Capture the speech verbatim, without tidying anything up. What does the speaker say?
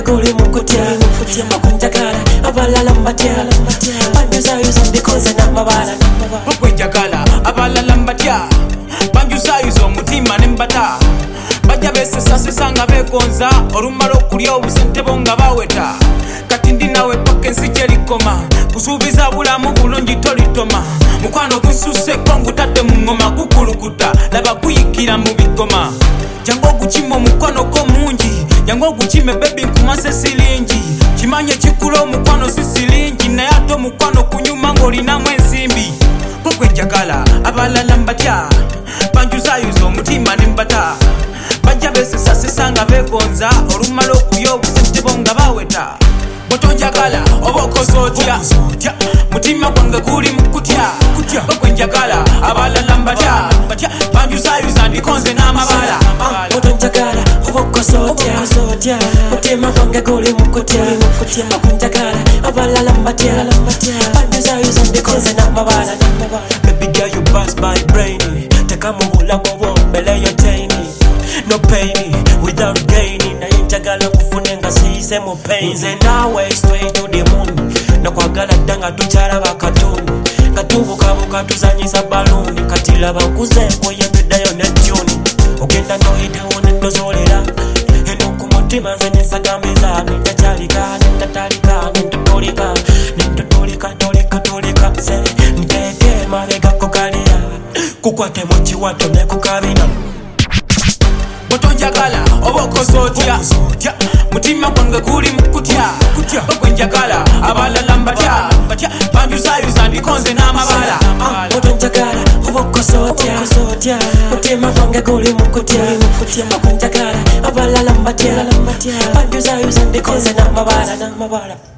guli mukutya bakunjagala abalala mbatya banjuzayuza ndikoze n'amabala okwenjagala abalala mbatya banjuzayuza omutima nembata bajja besesasesa nga bekonza olumala okulya obusente bo nga baweta kati ndi nawe paka ensi gyelikoma kusuubiza bulamu bulungi tolitoma mukwano gususseko ngutadde mu ngoma gukulukuta laba guyikira mu bigoma jangu okukima omukwano ko mungi jangu okukime bebi nkumase siringi kimanye kikula omukwano si siringi naye ate omukwano kunyuma ng'olinamu ensimbi okwenjagala abalala mbatya banjuzayuza omutima nembata bajja besesasesa nga begonza olumala okulya obusente bo nga baweta botonjagala oba okoze otya mutima gwange guli mukutya okwenjagala abalala mbatya banjuzayuza ndikonze n'amabala botonjagala oba okoze otya mutima gwange guli mukutya okwenjagala abalala mbatya banjuzayuza ndikonze n'amabala baby girl you pass my brain teka mu bulamu bwo mbele yo tiny no pain without gaining naye njagala kufune nga siyise mu pain nze nawe straight to the moon nakwagala dda nga tukyalaba katuni nga tubukabuka tuzanyisa baluni kati laba nkuze nkuyembeddayo ne tuni ogenda noyitawo nendozolera eno ku mutima nze nensagambiza nentakyalika nentatalika nentotolika nentotolika tolika tolika se nteeke mabegako kalira kukwate mu kiwato nekukabina botonjagala oba okoze otya mutima gwange guli mukutya okwenjagala abalala mbatya banjuzayuza ndikonze n'amabala botonjagala oba okoze otya mutima gwange guli mukutya okwenjagala abalala mbatya banjuzayuza ndikonze n'amabala